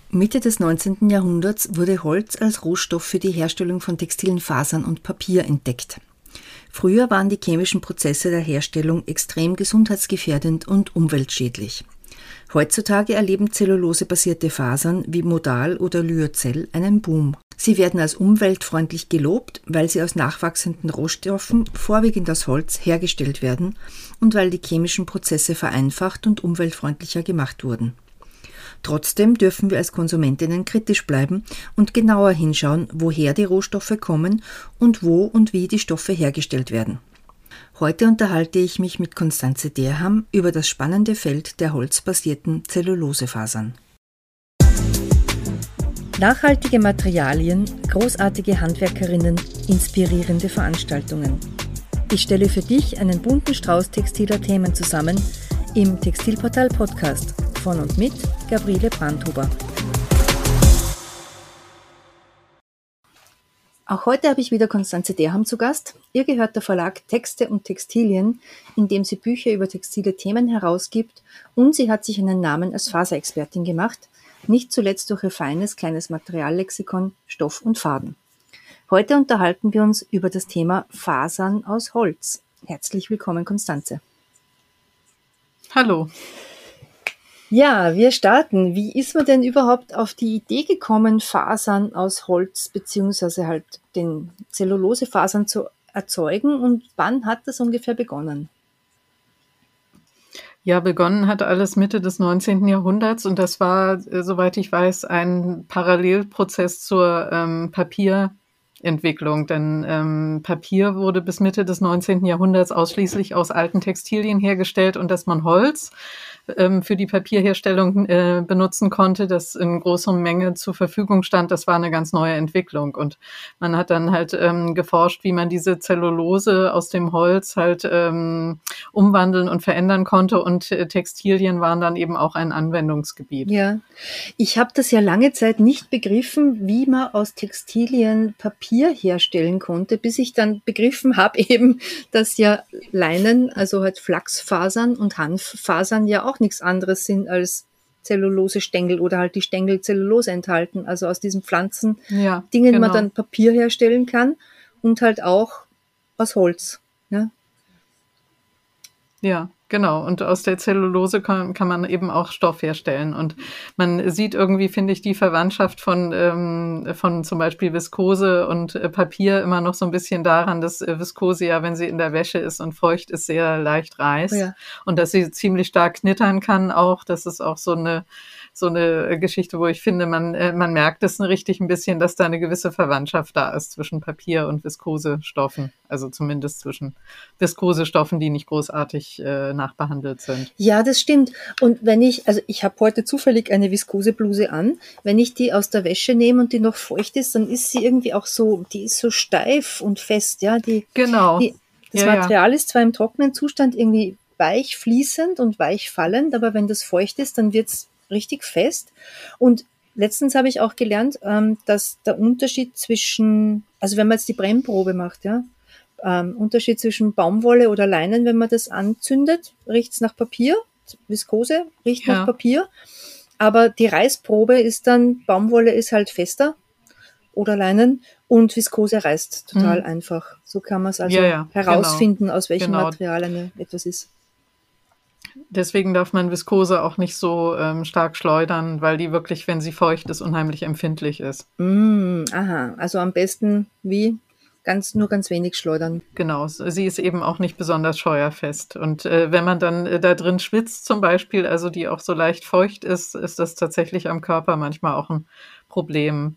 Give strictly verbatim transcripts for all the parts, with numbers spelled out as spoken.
Mitte des neunzehnten Jahrhunderts wurde Holz als Rohstoff für die Herstellung von textilen Fasern und Papier entdeckt. Früher waren die chemischen Prozesse der Herstellung extrem gesundheitsgefährdend und umweltschädlich. Heutzutage erleben zellulosebasierte Fasern wie Modal oder Lyocell einen Boom. Sie werden als umweltfreundlich gelobt, weil sie aus nachwachsenden Rohstoffen, vorwiegend aus Holz, hergestellt werden und weil die chemischen Prozesse vereinfacht und umweltfreundlicher gemacht wurden. Trotzdem dürfen wir als Konsumentinnen kritisch bleiben und genauer hinschauen, woher die Rohstoffe kommen und wo und wie die Stoffe hergestellt werden. Heute unterhalte ich mich mit Constanze Derham über das spannende Feld der holzbasierten Zellulosefasern. Nachhaltige Materialien, großartige Handwerkerinnen, inspirierende Veranstaltungen. Ich stelle für dich einen bunten Strauß textiler Themen zusammen im Textilportal Podcast von und mit Gabriele Brandhuber. Auch heute habe ich wieder Constanze Derham zu Gast. Ihr gehört der Verlag Texte und Textilien, in dem sie Bücher über textile Themen herausgibt, und sie hat sich einen Namen als Faserexpertin gemacht, nicht zuletzt durch ihr feines kleines Materiallexikon Stoff und Faden. Heute unterhalten wir uns über das Thema Fasern aus Holz. Herzlich willkommen, Constanze. Hallo. Ja, wir starten. Wie ist man denn überhaupt auf die Idee gekommen, Fasern aus Holz beziehungsweise halt den Zellulosefasern zu erzeugen, und wann hat das ungefähr begonnen? Ja, begonnen hat alles Mitte des neunzehnten Jahrhunderts und das war, äh, soweit ich weiß, ein Parallelprozess zur ähm, Papierentwicklung. Denn ähm, Papier wurde bis Mitte des neunzehnten Jahrhunderts ausschließlich aus alten Textilien hergestellt, und dass man Holz ähm, für die Papierherstellung äh, benutzen konnte, das in großer Menge zur Verfügung stand, das war eine ganz neue Entwicklung. Und man hat dann halt ähm, geforscht, wie man diese Zellulose aus dem Holz halt ähm, umwandeln und verändern konnte, und äh, Textilien waren dann eben auch ein Anwendungsgebiet. Ja, ich habe das ja lange Zeit nicht begriffen, wie man aus Textilien Papier herstellen konnte, bis ich dann begriffen habe eben, dass ja Leinen, also halt Flachsfasern und Hanffasern ja auch nichts anderes sind als Zellulosestängel oder halt die Stängel Zellulose enthalten. Also aus diesen Pflanzen Ja, Dingen genau. man dann Papier herstellen kann, und halt auch aus Holz. Ja, Ja, genau. Und aus der Zellulose kann, kann man eben auch Stoff herstellen. Und man sieht irgendwie, finde ich, die Verwandtschaft von, ähm, von zum Beispiel Viskose und äh, Papier immer noch so ein bisschen daran, dass äh, Viskose ja, wenn sie in der Wäsche ist und feucht ist, sehr leicht reißt. Ja. Und dass sie ziemlich stark knittern kann auch. Das ist auch so eine so eine Geschichte, wo ich finde, man äh, man merkt es richtig ein bisschen, dass da eine gewisse Verwandtschaft da ist zwischen Papier und Viskosestoffen. Also zumindest zwischen Viskosestoffen, die nicht großartig äh, nachbehandelt sind. Ja, das stimmt. Und wenn ich, also ich habe heute zufällig eine Viskosebluse an, wenn ich die aus der Wäsche nehme und die noch feucht ist, dann ist sie irgendwie auch so, die ist so steif und fest, ja. Die, Genau. die, das Ja, Material ist zwar im trockenen Zustand irgendwie weich fließend und weich fallend, aber wenn das feucht ist, dann wird's richtig fest. Und letztens habe ich auch gelernt, ähm, dass der Unterschied zwischen, also wenn man jetzt die Brennprobe macht, ja, ähm, Unterschied zwischen Baumwolle oder Leinen, wenn man das anzündet, riecht's nach Papier, Viskose riecht Ja. nach Papier, aber die Reißprobe ist dann, Baumwolle ist halt fester oder Leinen, und Viskose reißt total Hm. einfach. So kann man es also Ja, ja, herausfinden, genau. aus welchem Genau. Material eine, etwas ist. Deswegen darf man Viskose auch nicht so ähm, stark schleudern, weil die wirklich, wenn sie feucht ist, unheimlich empfindlich ist. Mm, aha, also am besten wie? Ganz, nur ganz wenig schleudern. Genau, sie ist eben auch nicht besonders scheuerfest. Und äh, wenn man dann äh, da drin schwitzt zum Beispiel, also die auch so leicht feucht ist, ist das tatsächlich am Körper manchmal auch ein Problem.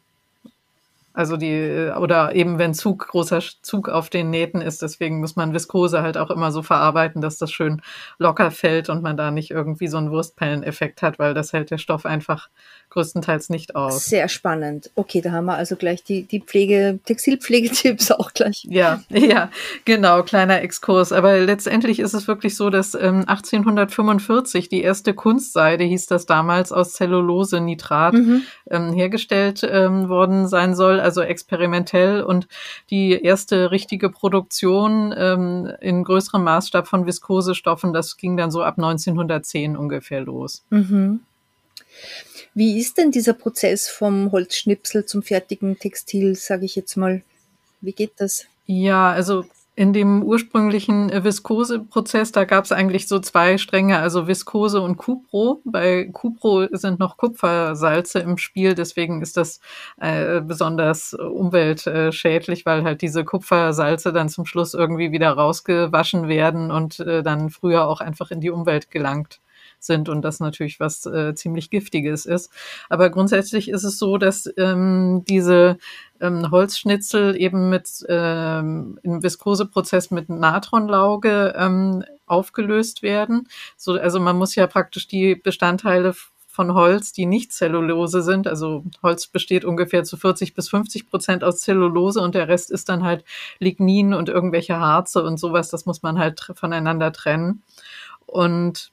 Also die, oder eben wenn Zug, großer Zug auf den Nähten ist, deswegen muss man Viskose halt auch immer so verarbeiten, dass das schön locker fällt und man da nicht irgendwie so einen Wurstpelleneffekt hat, weil das hält der Stoff einfach größtenteils nicht aus. Sehr spannend. Okay, da haben wir also gleich die, die Pflege, Textilpflegetipps auch gleich. Ja, ja, genau, kleiner Exkurs. Aber letztendlich ist es wirklich so, dass ähm, achtzehnhundertfünfundvierzig die erste Kunstseide, hieß das damals, aus Zellulose-Nitrat Mhm. ähm, hergestellt ähm, worden sein soll, also experimentell. Und die erste richtige Produktion ähm, in größerem Maßstab von Viskosestoffen, das ging dann so ab neunzehnhundertzehn ungefähr los. Mhm. Wie ist denn dieser Prozess vom Holzschnipsel zum fertigen Textil, sage ich jetzt mal? Wie geht das? Ja, also in dem ursprünglichen äh, Viskoseprozess, da gab es eigentlich so zwei Stränge, also Viskose und Cupro. Bei Cupro sind noch Kupfersalze im Spiel, deswegen ist das äh, besonders umweltschädlich, weil halt diese Kupfersalze dann zum Schluss irgendwie wieder rausgewaschen werden und äh, dann früher auch einfach in die Umwelt gelangt sind und das natürlich was äh, ziemlich Giftiges ist. Aber grundsätzlich ist es so, dass ähm, diese ähm, Holzschnitzel eben mit ähm, im Viskoseprozess mit Natronlauge ähm, aufgelöst werden. So, also man muss ja praktisch die Bestandteile von Holz, die nicht Zellulose sind, also Holz besteht ungefähr zu vierzig bis fünfzig Prozent aus Zellulose und der Rest ist dann halt Lignin und irgendwelche Harze und sowas, das muss man halt voneinander trennen. Und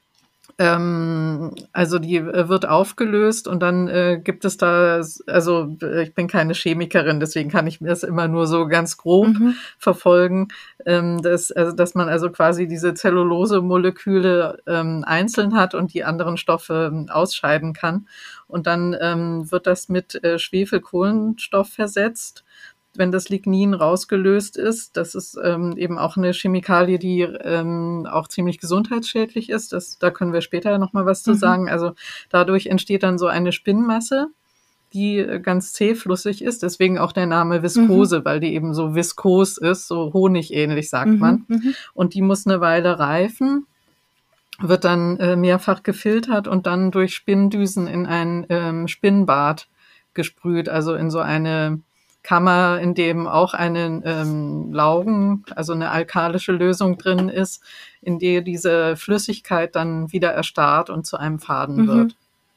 Ähm, also die äh, wird aufgelöst und dann äh, gibt es da, also äh, ich bin keine Chemikerin, deswegen kann ich mir das immer nur so ganz grob Mhm. verfolgen, ähm, dass, also, dass man also quasi diese Zellulose-Moleküle ähm, einzeln hat und die anderen Stoffe ähm, ausscheiden kann. Und dann ähm, wird das mit äh, Schwefelkohlenstoff versetzt, wenn das Lignin rausgelöst ist. Das ist ähm, eben auch eine Chemikalie, die ähm, auch ziemlich gesundheitsschädlich ist. Das, da können wir später noch mal was zu Mhm. sagen. Also dadurch entsteht dann so eine Spinnmasse, die äh, ganz zähflüssig ist. Deswegen auch der Name Viskose, weil die eben so viskos ist, so honigähnlich sagt Mhm. man. Mhm. Und die muss eine Weile reifen, wird dann äh, mehrfach gefiltert und dann durch Spinndüsen in ein ähm, Spinnbad gesprüht, also in so eine Kammer, in dem auch eine ähm, Laugen, also eine alkalische Lösung drin ist, in der diese Flüssigkeit dann wieder erstarrt und zu einem Faden Mhm. wird.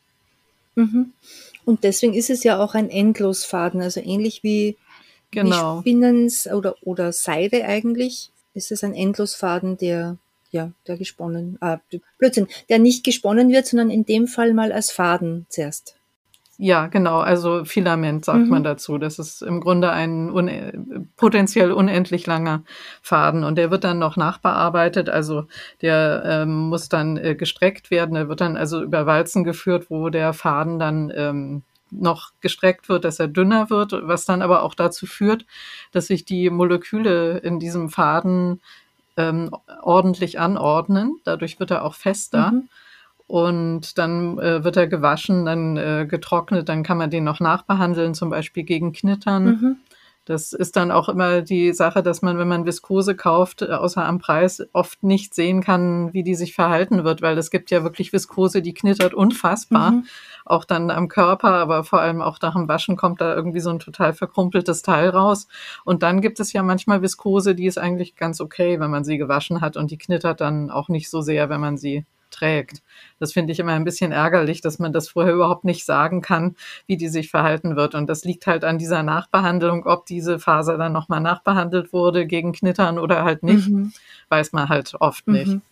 Mhm. Und deswegen ist es ja auch ein Endlosfaden, also ähnlich wie, wie Genau. Spinnens oder, oder Seide eigentlich, ist es ein Endlosfaden, der, ja, der gesponnen, ah, Blödsinn, der nicht gesponnen wird, sondern in dem Fall mal als Faden zuerst. Ja, genau, also Filament sagt Mhm. man dazu. Das ist im Grunde ein un- potenziell unendlich langer Faden und der wird dann noch nachbearbeitet, also der ähm, muss dann äh, gestreckt werden, der wird dann also über Walzen geführt, wo der Faden dann ähm, noch gestreckt wird, dass er dünner wird, was dann aber auch dazu führt, dass sich die Moleküle in diesem Faden ähm, ordentlich anordnen. Dadurch wird er auch fester. Mhm. Und dann äh, wird er gewaschen, dann äh, getrocknet, dann kann man den noch nachbehandeln, zum Beispiel gegen Knittern. Mhm. Das ist dann auch immer die Sache, dass man, wenn man Viskose kauft, äh, außer am Preis, oft nicht sehen kann, wie die sich verhalten wird, weil es gibt ja wirklich Viskose, die knittert unfassbar, Mhm. auch dann am Körper, aber vor allem auch nach dem Waschen kommt da irgendwie so ein total verkrumpeltes Teil raus. Und dann gibt es ja manchmal Viskose, die ist eigentlich ganz okay, wenn man sie gewaschen hat und die knittert dann auch nicht so sehr, wenn man sie trägt. Das finde ich immer ein bisschen ärgerlich, dass man das vorher überhaupt nicht sagen kann, wie die sich verhalten wird. Und das liegt halt an dieser Nachbehandlung, ob diese Faser dann nochmal nachbehandelt wurde gegen Knittern oder halt nicht, Mhm. weiß man halt oft nicht. Mhm.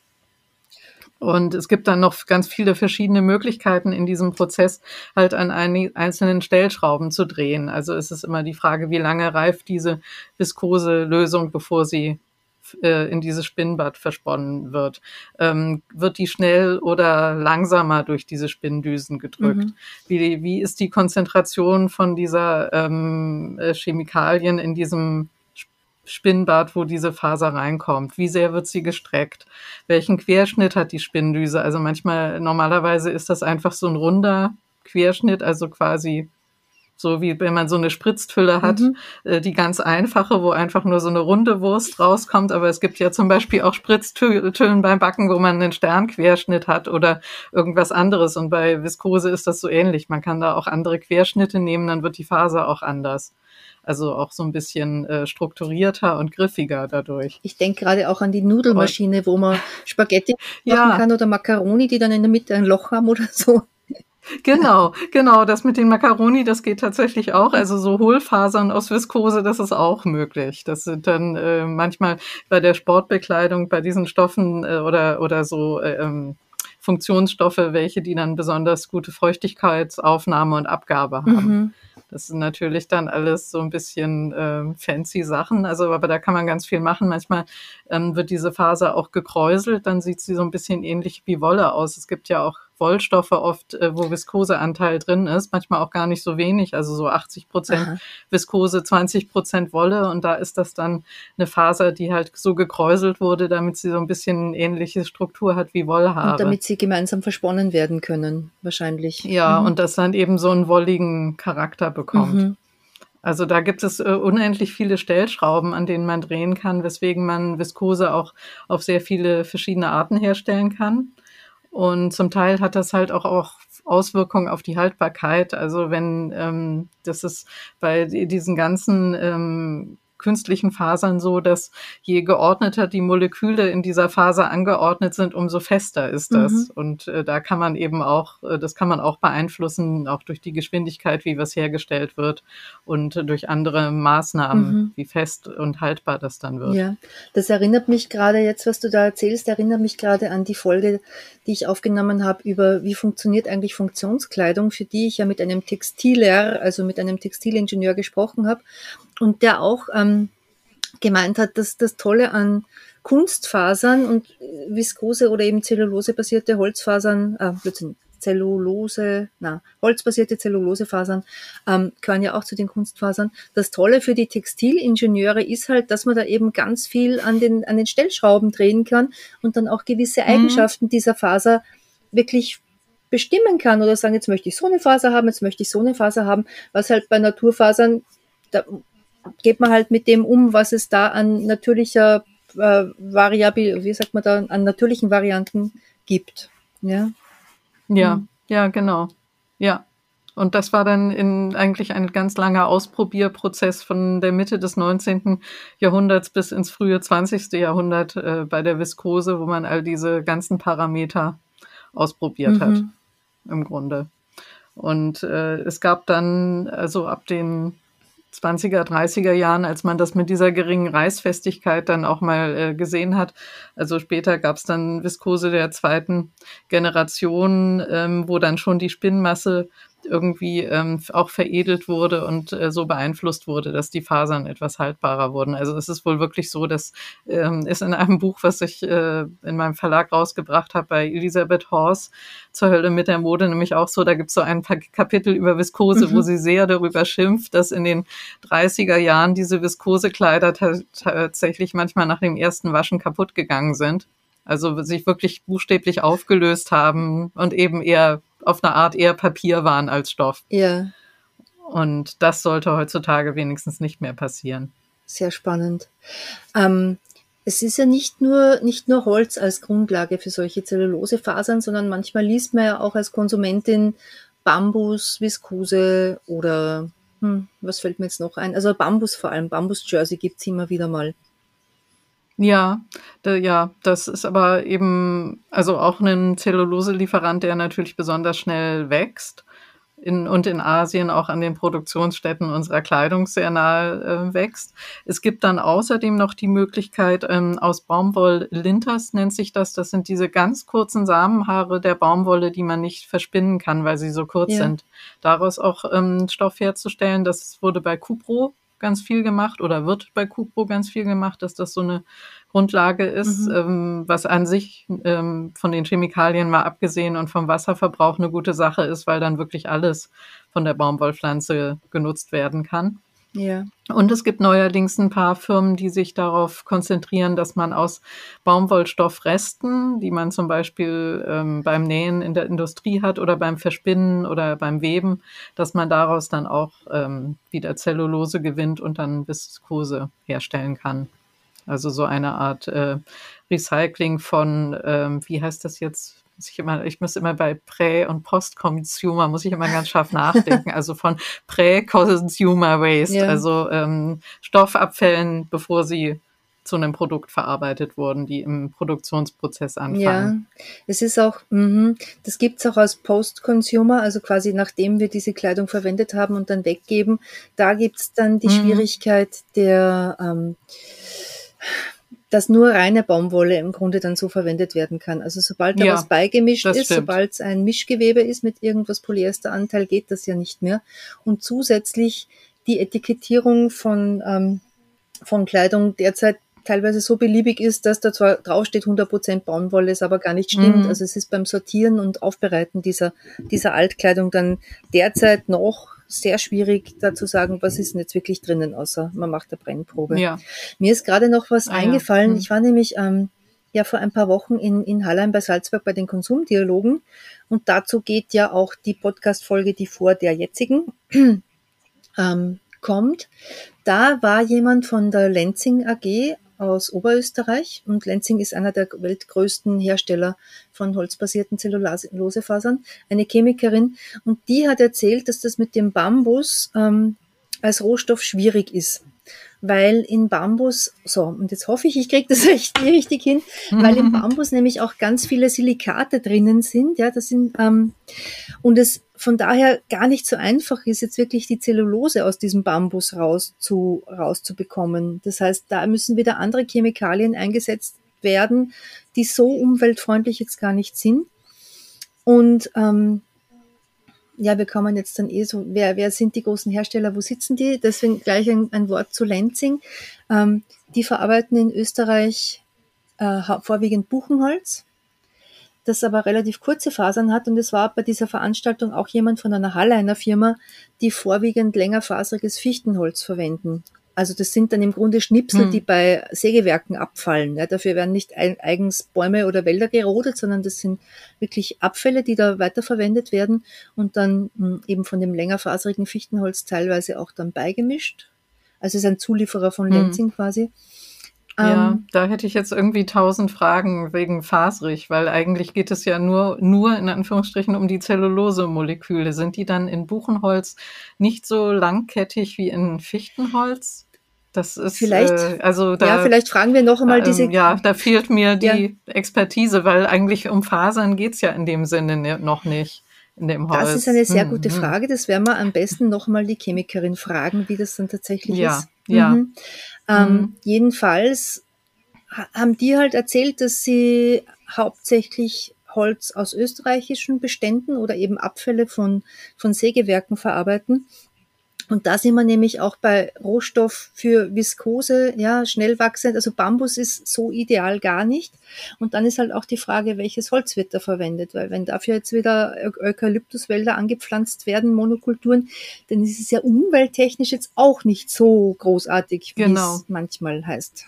Und es gibt dann noch ganz viele verschiedene Möglichkeiten in diesem Prozess, halt an einzelnen Stellschrauben zu drehen. Also es ist immer die Frage, wie lange reift diese Viskose-Lösung, bevor sie in dieses Spinnbad versponnen wird. Ähm, wird die schnell oder langsamer durch diese Spinndüsen gedrückt? Mhm. Wie, wie ist die Konzentration von dieser ähm, Chemikalien in diesem Spinnbad, wo diese Faser reinkommt? Wie sehr wird sie gestreckt? Welchen Querschnitt hat die Spinndüse? Also manchmal, normalerweise ist das einfach so ein runder Querschnitt, also quasi so wie wenn man so eine Spritztülle hat, Mhm. äh, die ganz einfache, wo einfach nur so eine runde Wurst rauskommt. Aber es gibt ja zum Beispiel auch Spritztüllen beim Backen, wo man einen Sternquerschnitt hat oder irgendwas anderes. Und bei Viskose ist das so ähnlich. Man kann da auch andere Querschnitte nehmen, dann wird die Faser auch anders. Also auch so ein bisschen äh, strukturierter und griffiger dadurch. Ich denke gerade auch an die Nudelmaschine, wo man Spaghetti machen Ja. kann oder Macaroni, die dann in der Mitte ein Loch haben oder so. Genau, genau. Das mit den Macaroni, das geht tatsächlich auch. Also so Hohlfasern aus Viskose, das ist auch möglich. Das sind dann äh, manchmal bei der Sportbekleidung, bei diesen Stoffen äh, oder oder so äh, ähm, Funktionsstoffe, welche die dann besonders gute Feuchtigkeitsaufnahme und Abgabe haben. Mhm. Das sind natürlich dann alles so ein bisschen äh, fancy Sachen. Also, aber da kann man ganz viel machen. Manchmal ähm, wird diese Faser auch gekräuselt, dann sieht sie so ein bisschen ähnlich wie Wolle aus. Es gibt ja auch Wollstoffe oft, äh, wo Viskoseanteil drin ist, manchmal auch gar nicht so wenig, also so achtzig Prozent Aha. Viskose, zwanzig Prozent Wolle, und da ist das dann eine Faser, die halt so gekräuselt wurde, damit sie so ein bisschen ähnliche Struktur hat wie Wollhaare. Und damit sie gemeinsam versponnen werden können, wahrscheinlich. Ja, Mhm. und das dann eben so einen wolligen Charakter bekommt. Mhm. Also da gibt es äh, unendlich viele Stellschrauben, an denen man drehen kann, weswegen man Viskose auch auf sehr viele verschiedene Arten herstellen kann. Und zum Teil hat das halt auch, auch Auswirkungen auf die Haltbarkeit. Also wenn, ähm, das ist bei diesen ganzen ähm, künstlichen Fasern so, dass je geordneter die Moleküle in dieser Faser angeordnet sind, umso fester ist das. Mhm. Und äh, da kann man eben auch, äh, das kann man auch beeinflussen, auch durch die Geschwindigkeit, wie was hergestellt wird und äh, durch andere Maßnahmen, Mhm. wie fest und haltbar das dann wird. Ja, das erinnert mich gerade jetzt, was du da erzählst, erinnert mich gerade an die Folge, die ich aufgenommen habe über wie funktioniert eigentlich Funktionskleidung, für die ich ja mit einem Textiler, also mit einem Textilingenieur gesprochen habe und der auch ähm, gemeint hat, dass das Tolle an Kunstfasern und Viskose oder eben Zellulose-basierte Holzfasern, äh, Blödsinn, Zellulose, na, holzbasierte Zellulosefasern ähm, gehören ja auch zu den Kunstfasern. Das Tolle für die Textilingenieure ist halt, dass man da eben ganz viel an den, an den Stellschrauben drehen kann und dann auch gewisse Eigenschaften dieser Faser wirklich bestimmen kann oder sagen, jetzt möchte ich so eine Faser haben, jetzt möchte ich so eine Faser haben, was halt bei Naturfasern, da geht man halt mit dem um, was es da an natürlicher äh, Variabil, wie sagt man da, an natürlichen Varianten gibt. Ja. Ja, Mhm. ja, genau. Ja. Und das war dann in eigentlich ein ganz langer Ausprobierprozess von der Mitte des neunzehnten Jahrhunderts bis ins frühe zwanzigste Jahrhundert äh, bei der Viskose, wo man all diese ganzen Parameter ausprobiert hat, Mhm. im Grunde. Und äh, es gab dann, also ab den zwanziger, dreißiger Jahren, als man das mit dieser geringen Reißfestigkeit dann auch mal äh, gesehen hat. Also später gab es dann Viskose der zweiten Generation, ähm, wo dann schon die Spinnmasse irgendwie ähm, auch veredelt wurde und äh, so beeinflusst wurde, dass die Fasern etwas haltbarer wurden. Also es ist wohl wirklich so, dass ähm, ist in einem Buch, was ich äh, in meinem Verlag rausgebracht habe, bei Elisabeth Horst, Zur Hölle mit der Mode, nämlich auch so, da gibt es so ein Kapitel über Viskose, Mhm. wo sie sehr darüber schimpft, dass in den dreißiger Jahren diese Viskosekleider t- tatsächlich manchmal nach dem ersten Waschen kaputt gegangen sind. Also sich wirklich buchstäblich aufgelöst haben und eben eher auf eine Art eher Papier waren als Stoff. Ja, Und das sollte heutzutage wenigstens nicht mehr passieren. sehr spannend. Ähm, es ist ja nicht nur, nicht nur Holz als Grundlage für solche Zellulosefasern, sondern manchmal liest man ja auch als Konsumentin Bambus, Viskose oder, hm, was fällt mir jetzt noch ein? Also Bambus vor allem, Bambus-Jersey gibt's immer wieder mal. Ja, da, ja, das ist aber eben, also auch ein Zelluloselieferant, der natürlich besonders schnell wächst. In, und in Asien auch an den Produktionsstätten unserer Kleidung sehr nahe äh, wächst. Es gibt dann außerdem noch die Möglichkeit, ähm, aus Baumwoll-Linters nennt sich das, das sind diese ganz kurzen Samenhaare der Baumwolle, die man nicht verspinnen kann, weil sie so kurz Ja. sind. Daraus auch ähm, Stoff herzustellen, das wurde bei Cupro ganz viel gemacht oder wird bei Cupro ganz viel gemacht, dass das so eine Grundlage ist, Mhm. ähm, was an sich ähm, von den Chemikalien mal abgesehen und vom Wasserverbrauch eine gute Sache ist, weil dann wirklich alles von der Baumwollpflanze genutzt werden kann. Ja. Und es gibt neuerdings ein paar Firmen, die sich darauf konzentrieren, dass man aus Baumwollstoffresten, die man zum Beispiel ähm, beim Nähen in der Industrie hat oder beim Verspinnen oder beim Weben, dass man daraus dann auch ähm, wieder Zellulose gewinnt und dann Viskose herstellen kann. Also so eine Art äh, Recycling von, ähm, wie heißt das jetzt? Muss ich immer, ich muss immer bei Prä- und Post-Consumer, muss ich immer ganz scharf nachdenken. Also von Prä-Consumer Waste, Ja. also ähm, Stoffabfällen, bevor sie zu einem Produkt verarbeitet wurden, die im Produktionsprozess anfallen. Ja, es ist auch, mhm, das gibt's auch als Post-Consumer, also quasi nachdem wir diese Kleidung verwendet haben und dann weggeben, da gibt's dann die Mhm. Schwierigkeit der, ähm, dass nur reine Baumwolle im Grunde dann so verwendet werden kann. Also sobald da Ja, was beigemischt das ist, stimmt. sobald es ein Mischgewebe ist mit irgendwas Polyesteranteil, geht das ja nicht mehr. Und zusätzlich die Etikettierung von, ähm, von Kleidung derzeit teilweise so beliebig ist, dass da zwar draufsteht hundert Prozent Baumwolle, es aber gar nicht stimmt. Mhm. Also es ist beim Sortieren und Aufbereiten dieser, dieser Altkleidung dann derzeit noch sehr schwierig, da zu sagen, was ist denn jetzt wirklich drinnen, außer man macht eine Brennprobe. Ja. Mir ist gerade noch was ah, eingefallen. Ja. Mhm. Ich war nämlich ähm, ja vor ein paar Wochen in, in Hallein bei Salzburg bei den Konsumdialogen und dazu geht ja auch die Podcast-Folge, die vor der jetzigen ähm, kommt. Da war jemand von der Lenzing A G aus Oberösterreich und Lenzing ist einer der weltgrößten Hersteller von holzbasierten Zellulosefasern, eine Chemikerin, und die hat erzählt, dass das mit dem Bambus ähm, als Rohstoff schwierig ist. Weil in Bambus, so, und jetzt hoffe ich, ich kriege das echt richtig hin, weil im Bambus nämlich auch ganz viele Silikate drinnen sind, ja, das sind, ähm, und es von daher gar nicht so einfach ist, jetzt wirklich die Zellulose aus diesem Bambus raus zu, rauszubekommen. Das heißt, da müssen wieder andere Chemikalien eingesetzt werden, die so umweltfreundlich jetzt gar nicht sind. Und, ähm, ja, wir kommen jetzt dann eh so, wer, wer sind die großen Hersteller, wo sitzen die? Deswegen gleich ein, ein Wort zu Lenzing. Ähm, die verarbeiten in Österreich äh, vorwiegend Buchenholz, das aber relativ kurze Fasern hat, und es war bei dieser Veranstaltung auch jemand von einer Halleiner Firma, die vorwiegend längerfaseriges Fichtenholz verwenden. Also das sind dann im Grunde Schnipsel, hm. die bei Sägewerken abfallen. Ja, dafür werden nicht eigens Bäume oder Wälder gerodet, sondern das sind wirklich Abfälle, die da weiterverwendet werden und dann mh, eben von dem längerfaserigen Fichtenholz teilweise auch dann beigemischt. Also es ist ein Zulieferer von Lenzing hm. quasi. Ja, ähm, da hätte ich jetzt irgendwie tausend Fragen wegen faserig, weil eigentlich geht es ja nur, nur in Anführungsstrichen um die Zellulose-Moleküle. Sind die dann in Buchenholz nicht so langkettig wie in Fichtenholz? Das ist vielleicht, äh, also da, ja, vielleicht fragen wir noch einmal ähm, diese. Ja, da fehlt mir die ja. Expertise, weil eigentlich um Fasern geht's ja in dem Sinne noch nicht. In dem Holz. Das ist eine sehr gute hm, Frage. Das werden wir am besten noch mal die Chemikerin fragen, wie das dann tatsächlich ja, ist. Ja. Mhm. Ähm, mhm. Jedenfalls haben die halt erzählt, dass sie hauptsächlich Holz aus österreichischen Beständen oder eben Abfälle von, von Sägewerken verarbeiten. Und da sind wir nämlich auch bei Rohstoff für Viskose, ja, schnell wachsend. Also Bambus ist so ideal gar nicht. Und dann ist halt auch die Frage, welches Holz wird da verwendet? Weil wenn dafür jetzt wieder Eukalyptuswälder angepflanzt werden, Monokulturen, dann ist es ja umwelttechnisch jetzt auch nicht so großartig, wie genau. es manchmal heißt.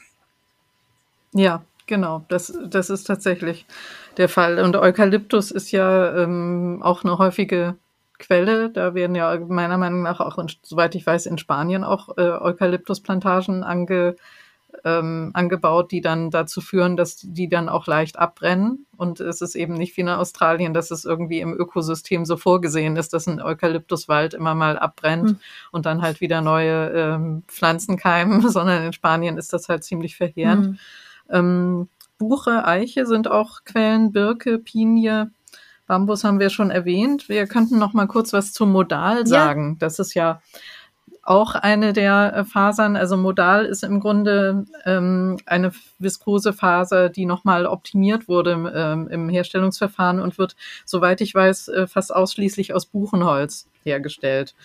Ja, genau. Das, das ist tatsächlich der Fall. Und Eukalyptus ist ja ähm, auch eine häufige Quelle. Da werden ja meiner Meinung nach auch, in, soweit ich weiß, in Spanien auch äh, Eukalyptusplantagen ange, ähm, angebaut, die dann dazu führen, dass die dann auch leicht abbrennen. Und es ist eben nicht wie in Australien, dass es irgendwie im Ökosystem so vorgesehen ist, dass ein Eukalyptuswald immer mal abbrennt hm. und dann halt wieder neue ähm, Pflanzen keimen, sondern in Spanien ist das halt ziemlich verheerend. Hm. Ähm, Buche, Eiche sind auch Quellen, Birke, Pinie, Bambus haben wir schon erwähnt. Wir könnten noch mal kurz was zu Modal sagen. Ja. Das ist ja auch eine der Fasern. Also Modal ist im Grunde ähm, eine Viskosefaser, die noch mal optimiert wurde ähm, im Herstellungsverfahren und wird, soweit ich weiß, äh, fast ausschließlich aus Buchenholz hergestellt.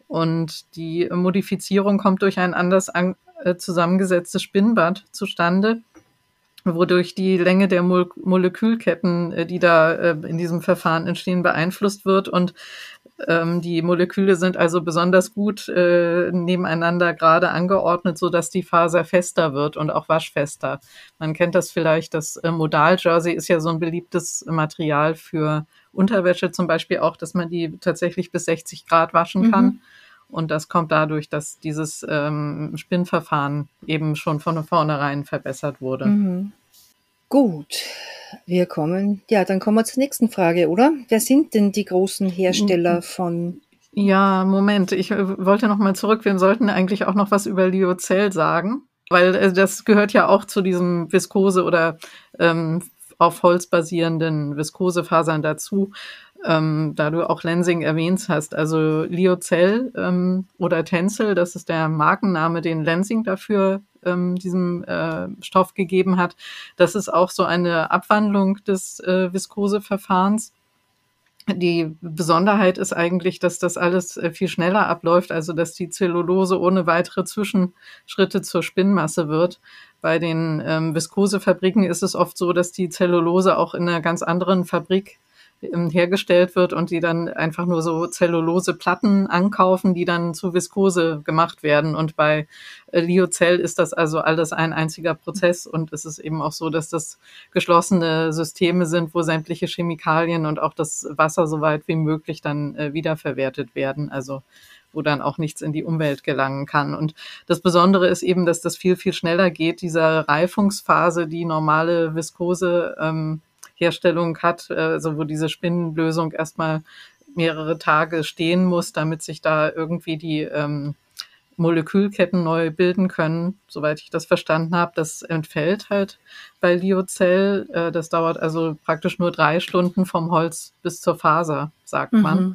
Und die Modifizierung kommt durch ein anders an, äh, zusammengesetztes Spinnbad zustande, wodurch die Länge der Mo- Molekülketten, die da äh, in diesem Verfahren entstehen, beeinflusst wird. Und ähm, die Moleküle sind also besonders gut äh, nebeneinander gerade angeordnet, sodass die Faser fester wird und auch waschfester. Man kennt das vielleicht, das äh, Modal-Jersey ist ja so ein beliebtes Material für Unterwäsche zum Beispiel auch, dass man die tatsächlich bis sechzig Grad waschen kann. Mhm. Und das kommt dadurch, dass dieses ähm, Spinnverfahren eben schon von vornherein verbessert wurde. Mhm. Gut, wir kommen, ja, dann kommen wir zur nächsten Frage, oder? Wer sind denn die großen Hersteller von... Ja, Moment, ich äh, wollte noch mal zurück. Wir sollten eigentlich auch noch was über Lyocell sagen, weil äh, das gehört ja auch zu diesem Viskose oder ähm, auf Holz basierenden Viskosefasern dazu. Ähm, da du auch Lenzing erwähnt hast, also Lyocell ähm, oder Tencel, das ist der Markenname, den Lenzing dafür ähm, diesem äh, Stoff gegeben hat. Das ist auch so eine Abwandlung des äh, Viskoseverfahrens. Die Besonderheit ist eigentlich, dass das alles äh, viel schneller abläuft, also dass die Zellulose ohne weitere Zwischenschritte zur Spinnmasse wird, Bei den ähm, Viskosefabriken ist es oft so, dass die Zellulose auch in einer ganz anderen Fabrik ähm, hergestellt wird und die dann einfach nur so Zelluloseplatten ankaufen, die dann zu Viskose gemacht werden. Und bei äh, Lyocell ist das also alles ein einziger Prozess und es ist eben auch so, dass das geschlossene Systeme sind, wo sämtliche Chemikalien und auch das Wasser so weit wie möglich dann äh, wiederverwertet werden. Also wo dann auch nichts in die Umwelt gelangen kann. Und das Besondere ist eben, dass das viel, viel schneller geht. Diese Reifungsphase, die normale Viskose ähm, Herstellung hat, also wo diese Spinnenlösung erstmal mehrere Tage stehen muss, damit sich da irgendwie die ähm, Molekülketten neu bilden können, soweit ich das verstanden habe. Das entfällt halt bei Lyocell. Äh, das dauert also praktisch nur drei Stunden vom Holz bis zur Faser, sagt Mhm. man.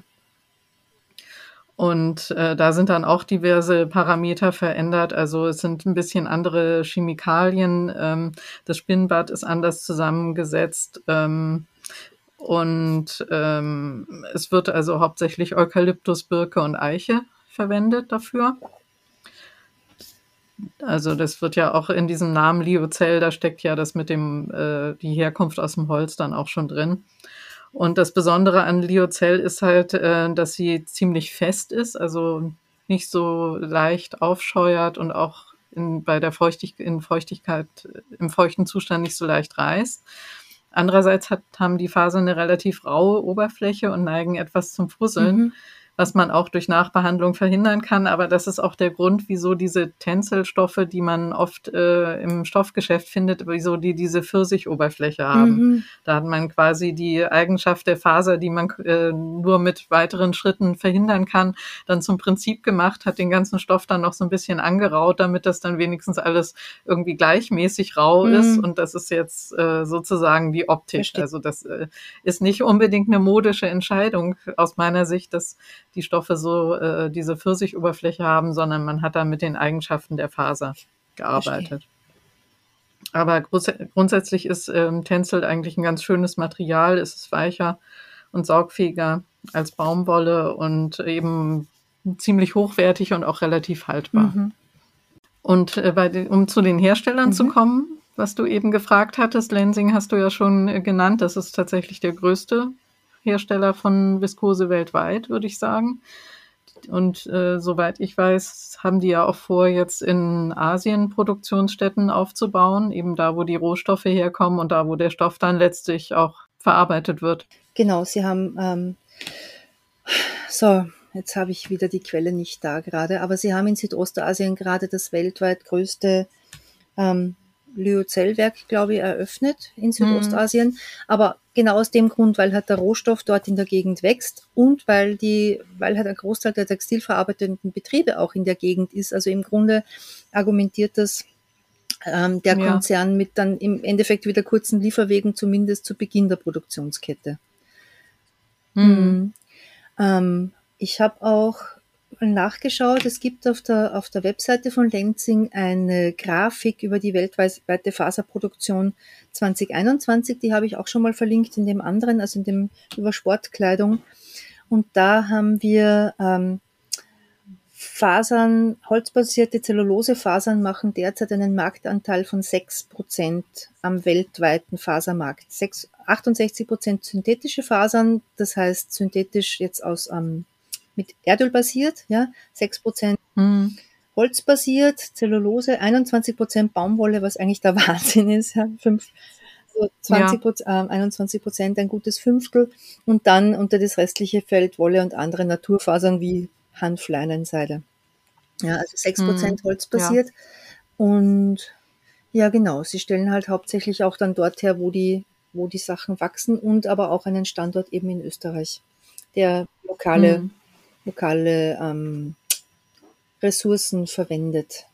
Und äh, da sind dann auch diverse Parameter verändert. Also es sind ein bisschen andere Chemikalien. Ähm, das Spinnbad ist anders zusammengesetzt. Ähm, und ähm, es wird also hauptsächlich Eukalyptus, Birke und Eiche verwendet dafür. Also das wird ja auch in diesem Namen Lyocell, da steckt ja das mit dem äh, die Herkunft aus dem Holz dann auch schon drin. Und das Besondere an Lyocell ist halt, äh, dass sie ziemlich fest ist, also nicht so leicht aufscheuert und auch in, bei der Feuchtig in Feuchtigkeit, im feuchten Zustand nicht so leicht reißt. Andererseits hat, haben die Fasern eine relativ raue Oberfläche und neigen etwas zum Fusseln, Mhm. was man auch durch Nachbehandlung verhindern kann. Aber das ist auch der Grund, wieso diese Tenselstoffe, die man oft äh, im Stoffgeschäft findet, wieso die diese Pfirsichoberfläche haben. Mhm. Da hat man quasi die Eigenschaft der Faser, die man äh, nur mit weiteren Schritten verhindern kann, dann zum Prinzip gemacht, hat den ganzen Stoff dann noch so ein bisschen angeraut, damit das dann wenigstens alles irgendwie gleichmäßig rau Mhm. ist. Und das ist jetzt äh, sozusagen die Optik. Verstehe. Also das äh, ist nicht unbedingt eine modische Entscheidung aus meiner Sicht, dass die Stoffe so äh, diese Pfirsichoberfläche haben, sondern man hat da mit den Eigenschaften der Faser gearbeitet. Verstehe. Aber grunds grundsätzlich ist ähm, Tencel eigentlich ein ganz schönes Material. Es ist weicher und saugfähiger als Baumwolle und eben ziemlich hochwertig und auch relativ haltbar. Mhm. Und äh, bei den, um zu den Herstellern Mhm. zu kommen, was du eben gefragt hattest, Lenzing hast du ja schon äh, genannt, das ist tatsächlich der größte Hersteller von Viskose weltweit, würde ich sagen. Und äh, soweit ich weiß, haben die ja auch vor, jetzt in Asien Produktionsstätten aufzubauen, eben da, wo die Rohstoffe herkommen und da, wo der Stoff dann letztlich auch verarbeitet wird. Genau, sie haben, ähm, so, jetzt habe ich wieder die Quelle nicht da gerade, aber sie haben in Südostasien gerade das weltweit größte ähm, Lyocell-Werk, glaube ich, eröffnet in Südostasien. Mhm. Aber genau aus dem Grund, weil halt der Rohstoff dort in der Gegend wächst und weil die, weil halt ein Großteil der textilverarbeitenden Betriebe auch in der Gegend ist. Also im Grunde argumentiert das ähm, der Ja. Konzern mit dann im Endeffekt wieder kurzen Lieferwegen, zumindest zu Beginn der Produktionskette. Mhm. Mhm. Ähm, ich habe auch nachgeschaut, es gibt auf der, auf der Webseite von Lenzing eine Grafik über die weltweite Faserproduktion zwanzig einundzwanzig, die habe ich auch schon mal verlinkt in dem anderen, also in dem über Sportkleidung. Und da haben wir ähm, Fasern, holzbasierte Zellulosefasern machen derzeit einen Marktanteil von sechs Prozent am weltweiten Fasermarkt. achtundsechzig Prozent synthetische Fasern, das heißt synthetisch jetzt aus ähm, mit Erdöl basiert, ja, sechs Prozent Mhm. holzbasiert, Zellulose, einundzwanzig Prozent Baumwolle, was eigentlich der Wahnsinn ist, ja, fünf, also zwanzig Prozent, ja. äh, einundzwanzig Prozent, ein gutes Fünftel, und dann unter das restliche fällt Wolle und andere Naturfasern wie Hanfleinenseide. Ja, also sechs Prozent Mhm. holzbasiert. Ja. Und ja, genau, sie stellen halt hauptsächlich auch dann dort her, wo die, wo die Sachen wachsen, und aber auch einen Standort eben in Österreich, der lokale, Mhm. lokale ähm, Ressourcen verwendet.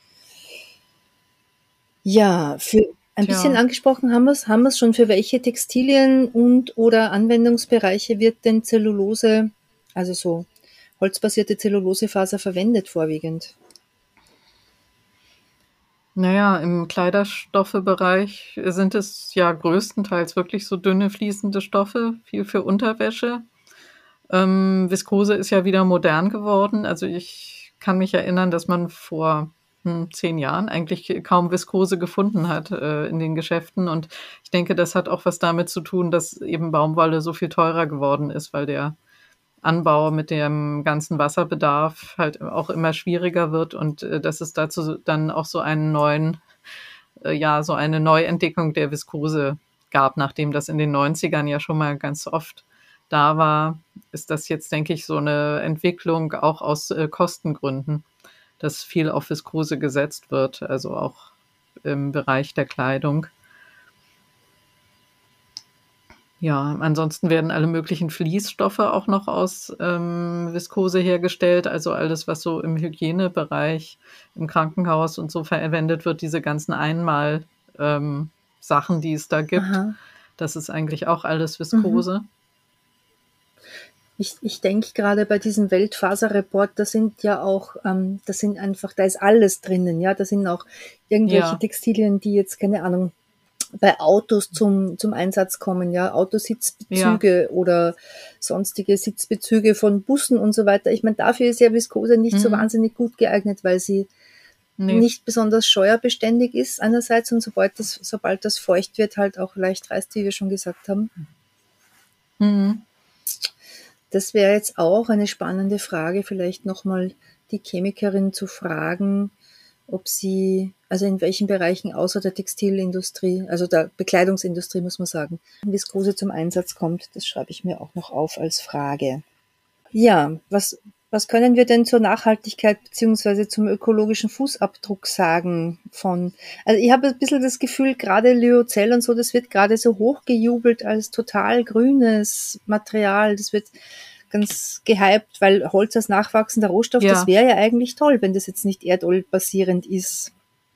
Ja, für ein Tja. bisschen angesprochen haben wir es, haben wir es schon, für welche Textilien und oder Anwendungsbereiche wird denn Zellulose, also so holzbasierte Zellulosefaser verwendet vorwiegend? Naja, im Kleiderstoffebereich sind es ja größtenteils wirklich so dünne fließende Stoffe, viel für Unterwäsche. Ähm, Viskose ist ja wieder modern geworden. Also ich kann mich erinnern, dass man vor letzten zehn Jahren eigentlich kaum Viskose gefunden hat äh, in den Geschäften. Und ich denke, das hat auch was damit zu tun, dass eben Baumwolle so viel teurer geworden ist, weil der Anbau mit dem ganzen Wasserbedarf halt auch immer schwieriger wird und äh, dass es dazu dann auch so einen neuen, äh, ja, so eine Neuentdeckung der Viskose gab, nachdem das in den neunzigern ja schon mal ganz oft da war, ist das jetzt, denke ich, so eine Entwicklung auch aus äh, Kostengründen, dass viel auf Viskose gesetzt wird, also auch im Bereich der Kleidung. Ja, ansonsten werden alle möglichen Fließstoffe auch noch aus ähm, Viskose hergestellt, also alles, was so im Hygienebereich, im Krankenhaus und so verwendet wird, diese ganzen Einmal ähm, Sachen, die es da gibt. Aha. Das ist eigentlich auch alles Viskose. Mhm. Ich, ich denke gerade bei diesem Weltfaserreport, da sind ja auch, ähm, da sind einfach, da ist alles drinnen, ja, da sind auch irgendwelche Ja. Textilien, die jetzt, keine Ahnung, bei Autos zum, zum Einsatz kommen, ja, Autositzbezüge oder sonstige Sitzbezüge von Bussen und so weiter. Ich meine, dafür ist ja Viskose nicht so Mhm. wahnsinnig gut geeignet, weil sie Nee. nicht besonders scheuerbeständig ist einerseits und sobald das, sobald das feucht wird, halt auch leicht reißt, wie wir schon gesagt haben. Mhm. Das wäre jetzt auch eine spannende Frage, vielleicht nochmal die Chemikerin zu fragen, ob sie, also in welchen Bereichen außer der Textilindustrie, also der Bekleidungsindustrie muss man sagen, Viskose zum Einsatz kommt. Das schreibe ich mir auch noch auf als Frage. Ja, was, was können wir denn zur Nachhaltigkeit beziehungsweise zum ökologischen Fußabdruck sagen von, also ich habe ein bisschen das Gefühl, gerade Lyocell und so, das wird gerade so hochgejubelt als total grünes Material, das wird ganz gehypt, weil Holz als nachwachsender Rohstoff, Ja. das wäre ja eigentlich toll, wenn das jetzt nicht erdölbasierend ist.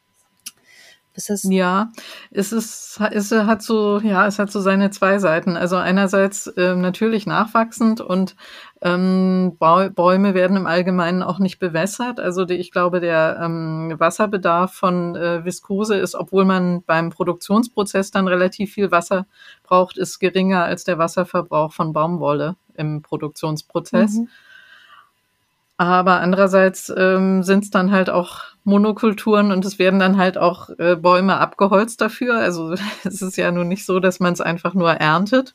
Das heißt, Ja, es ist, es hat so, ja, es hat so seine zwei Seiten. Also einerseits ähm, natürlich nachwachsend und ähm, Bäume werden im Allgemeinen auch nicht bewässert. Also die, ich glaube, der ähm, Wasserbedarf von äh, Viskose ist, obwohl man beim Produktionsprozess dann relativ viel Wasser braucht, ist geringer als der Wasserverbrauch von Baumwolle im Produktionsprozess. Mhm. Aber andererseits ähm, sind es dann halt auch Monokulturen und es werden dann halt auch äh, Bäume abgeholzt dafür. Also es ist ja nun nicht so, dass man es einfach nur erntet.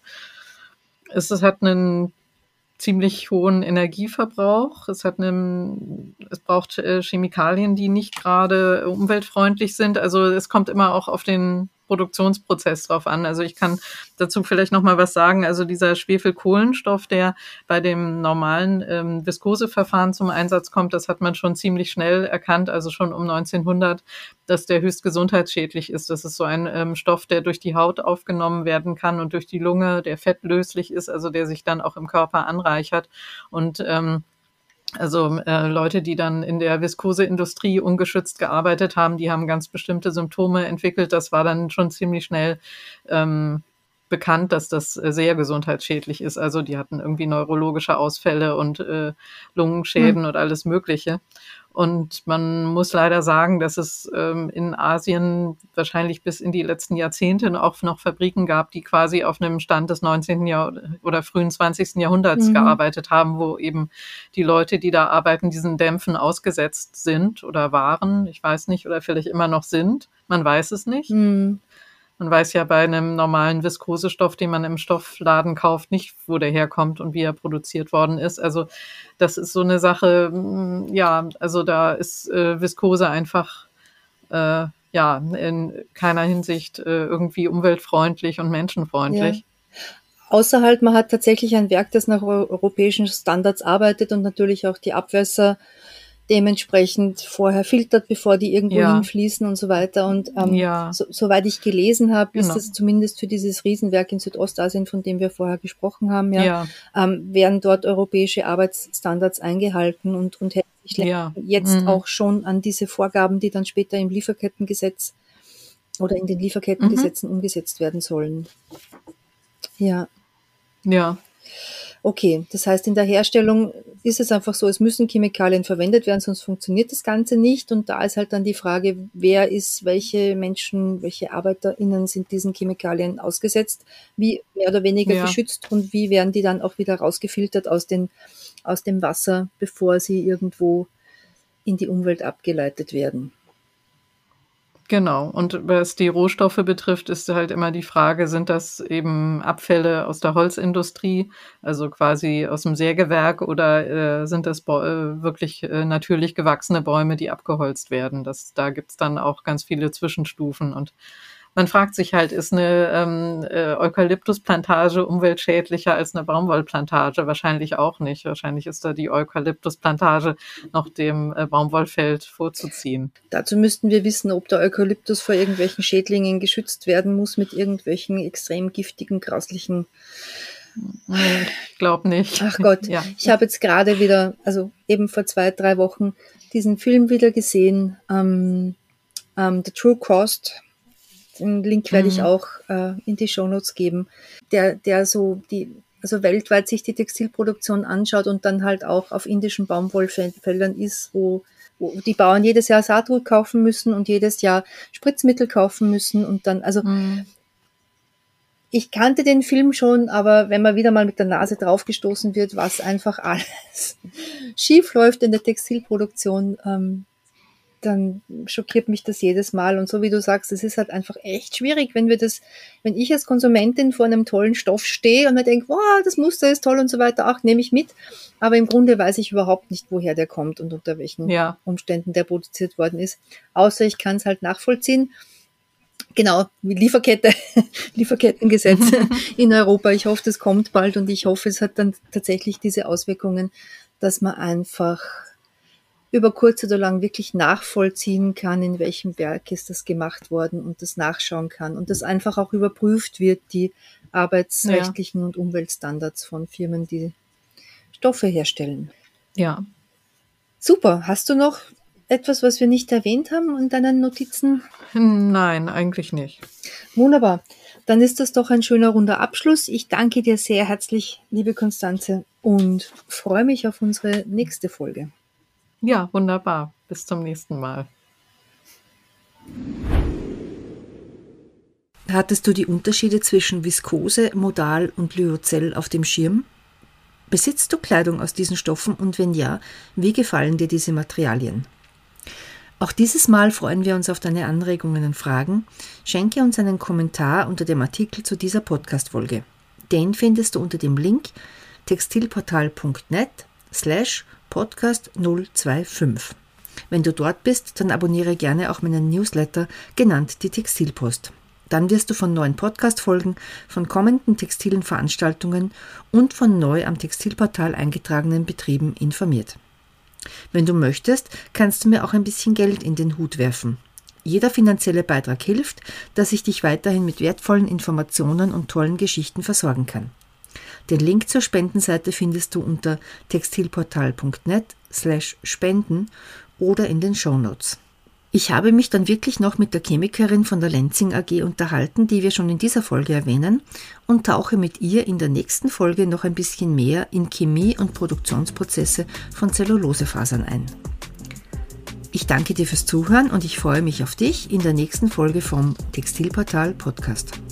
Es, es hat einen ziemlich hohen Energieverbrauch. Es hat einen, es braucht äh, Chemikalien, die nicht gerade umweltfreundlich sind. Also es kommt immer auch auf den Produktionsprozess drauf an. Also ich kann dazu vielleicht noch mal was sagen. Also dieser Schwefelkohlenstoff, der bei dem normalen ähm, Viskoseverfahren zum Einsatz kommt, das hat man schon ziemlich schnell erkannt, also schon um neunzehnhundert, dass der höchst gesundheitsschädlich ist. Das ist so ein ähm, Stoff, der durch die Haut aufgenommen werden kann und durch die Lunge, der fettlöslich ist, also der sich dann auch im Körper anreichert. Und ähm, also äh, Leute, die dann in der Viskoseindustrie ungeschützt gearbeitet haben, die haben ganz bestimmte Symptome entwickelt. Das war dann schon ziemlich schnell ähm, bekannt, dass das sehr gesundheitsschädlich ist. Also die hatten irgendwie neurologische Ausfälle und äh, Lungenschäden Mhm. und alles Mögliche. Und man muss leider sagen, dass es ähm, in Asien wahrscheinlich bis in die letzten Jahrzehnte auch noch Fabriken gab, die quasi auf einem Stand des neunzehnten Jahrhunderts oder frühen zwanzigsten Jahrhunderts Mhm. gearbeitet haben, wo eben die Leute, die da arbeiten, diesen Dämpfen ausgesetzt sind oder waren. Ich weiß nicht, oder vielleicht immer noch sind. Man weiß es nicht. Mhm. Man weiß ja bei einem normalen Viskosestoff, den man im Stoffladen kauft, nicht, wo der herkommt und wie er produziert worden ist. Also das ist so eine Sache, mm, ja, also da ist äh, Viskose einfach äh, ja in keiner Hinsicht äh, irgendwie umweltfreundlich und menschenfreundlich. Ja. Außer halt, man hat tatsächlich ein Werk, das nach europäischen Standards arbeitet und natürlich auch die Abwässer dementsprechend vorher filtert, bevor die irgendwo Ja. hinfließen und so weiter. Und ähm, Ja. so, soweit ich gelesen habe, ist Genau. das zumindest für dieses Riesenwerk in Südostasien, von dem wir vorher gesprochen haben, ja, Ja. ähm, werden dort europäische Arbeitsstandards eingehalten und, und hält sich Ja. jetzt Mhm. auch schon an diese Vorgaben, die dann später im Lieferkettengesetz oder in den Mhm. Lieferkettengesetzen umgesetzt werden sollen. Ja. Ja. Okay, das heißt, in der Herstellung ist es einfach so, es müssen Chemikalien verwendet werden, sonst funktioniert das Ganze nicht. Und da ist halt dann die Frage, wer ist, welche Menschen, welche ArbeiterInnen sind diesen Chemikalien ausgesetzt, wie mehr oder weniger Ja. geschützt und wie werden die dann auch wieder rausgefiltert aus, den, aus dem Wasser, bevor sie irgendwo in die Umwelt abgeleitet werden. Genau. Und was die Rohstoffe betrifft, ist halt immer die Frage, sind das eben Abfälle aus der Holzindustrie, also quasi aus dem Sägewerk, oder äh, sind das Bäu- äh, wirklich äh, natürlich gewachsene Bäume, die abgeholzt werden? Das, da gibt's dann auch ganz viele Zwischenstufen. Und man fragt sich halt, ist eine ähm, äh, Eukalyptusplantage umweltschädlicher als eine Baumwollplantage? Wahrscheinlich auch nicht. Wahrscheinlich ist da die Eukalyptusplantage noch dem äh, Baumwollfeld vorzuziehen. Dazu müssten wir wissen, ob der Eukalyptus vor irgendwelchen Schädlingen geschützt werden muss mit irgendwelchen extrem giftigen, grauslichen... Ich glaube nicht. Ach Gott, ja. Ich habe jetzt gerade wieder, also eben vor zwei, drei Wochen, diesen Film wieder gesehen, ähm, ähm, The True Cost. Den Link werde mhm. ich auch äh, in die Shownotes geben, der, der so die, also weltweit sich die Textilproduktion anschaut und dann halt auch auf indischen Baumwollfeldern ist, wo, wo die Bauern jedes Jahr Saatgut kaufen müssen und jedes Jahr Spritzmittel kaufen müssen und dann, also mhm. ich kannte den Film schon, aber wenn man wieder mal mit der Nase draufgestoßen wird, was einfach alles schief läuft in der Textilproduktion, ähm, dann schockiert mich das jedes Mal. Und so wie du sagst, es ist halt einfach echt schwierig, wenn wir das, wenn ich als Konsumentin vor einem tollen Stoff stehe und mir denke, wow, das Muster ist toll und so weiter, ach, nehme ich mit. Aber im Grunde weiß ich überhaupt nicht, woher der kommt und unter welchen ja. Umständen der produziert worden ist. Außer ich kann es halt nachvollziehen. Genau, wie Lieferkette, Lieferkettengesetz in Europa. Ich hoffe, das kommt bald und ich hoffe, es hat dann tatsächlich diese Auswirkungen, dass man einfach über kurz oder lang wirklich nachvollziehen kann, in welchem Werk ist das gemacht worden und das nachschauen kann und das einfach auch überprüft wird, die arbeitsrechtlichen ja. und Umweltstandards von Firmen, die Stoffe herstellen. Ja. Super. Hast du noch etwas, was wir nicht erwähnt haben in deinen Notizen? Nein, eigentlich nicht. Wunderbar. Dann ist das doch ein schöner runder Abschluss. Ich danke dir sehr herzlich, liebe Konstanze, und freue mich auf unsere nächste Folge. Ja, wunderbar. Bis zum nächsten Mal. Hattest du die Unterschiede zwischen Viskose, Modal und Lyocell auf dem Schirm? Besitzt du Kleidung aus diesen Stoffen und wenn ja, wie gefallen dir diese Materialien? Auch dieses Mal freuen wir uns auf deine Anregungen und Fragen. Schenke uns einen Kommentar unter dem Artikel zu dieser Podcast-Folge. Den findest du unter dem Link textilportal.net slash Podcast null zwei fünf. Wenn du dort bist, dann abonniere gerne auch meinen Newsletter, genannt die Textilpost. Dann wirst du von neuen Podcast-Folgen, von kommenden textilen Veranstaltungen und von neu am Textilportal eingetragenen Betrieben informiert. Wenn du möchtest, kannst du mir auch ein bisschen Geld in den Hut werfen. Jeder finanzielle Beitrag hilft, dass ich dich weiterhin mit wertvollen Informationen und tollen Geschichten versorgen kann. Den Link zur Spendenseite findest du unter textilportal.net slash spenden oder in den Shownotes. Ich habe mich dann wirklich noch mit der Chemikerin von der Lenzing A G unterhalten, die wir schon in dieser Folge erwähnen, und tauche mit ihr in der nächsten Folge noch ein bisschen mehr in Chemie und Produktionsprozesse von Zellulosefasern ein. Ich danke dir fürs Zuhören und ich freue mich auf dich in der nächsten Folge vom Textilportal Podcast.